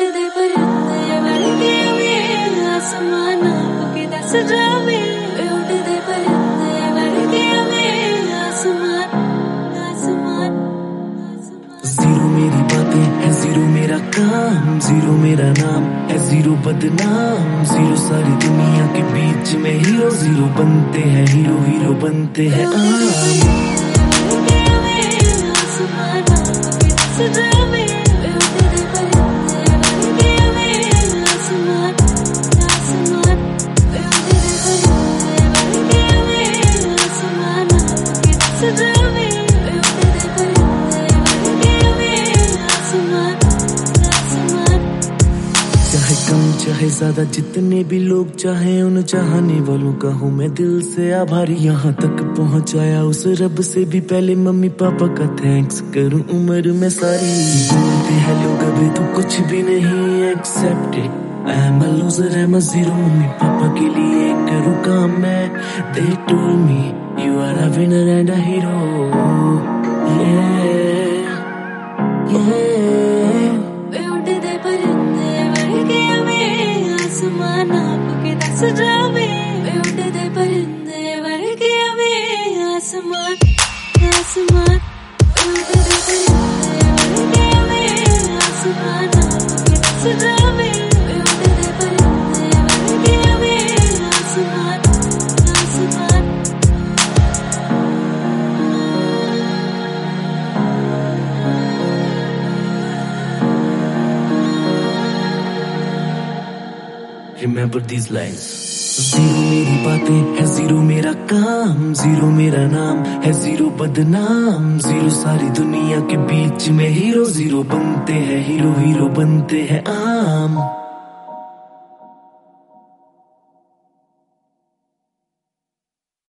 उड़दे परिंदे वर्गे वे आसमान आपके दस जावे उड़दे परिंदे वर्गे वे आसमान आसमान जीरो मेरी बातें है जीरो मेरा काम जीरो मेरा नाम है जीरो बदनाम जीरो सारी दुनिया के बीच में हीरो जीरो बनते हैं हीरो हीरो बनते हैं आम चाहे कम चाहे ज्यादा जितने भी लोग चाहे उन चाहने वालों का हूँ मैं दिल से आभारी यहाँ तक पहुँचाया उस रब से भी पहले मम्मी पापा का थैंक्स करूँ उम्र में सारी बोलते हैं लोग अभी तो कुछ भी नहीं except that I am a loser, I'm a zero mummy papa के लिए करूँ काम मैं They told me you are a winner and a hero Yeah उड़दे परिंदे वर्गे वे आसमान आपके दस जावे उड़दे परिंदे वर्गे वे आसमान आसमान उड़दे परिंदे वर्गे वे आसमान आपके दस जावे उड़दे परिंदे वर्गे वे आसमान आसमान Remember these lines. जीरो मेरी बातें है जीरो मेरा काम जीरो मेरा नाम है जीरो बदनाम जीरो सारी दुनिया के बीच में हीरो जीरो बनते हैं हीरो हीरो बनते हैं आम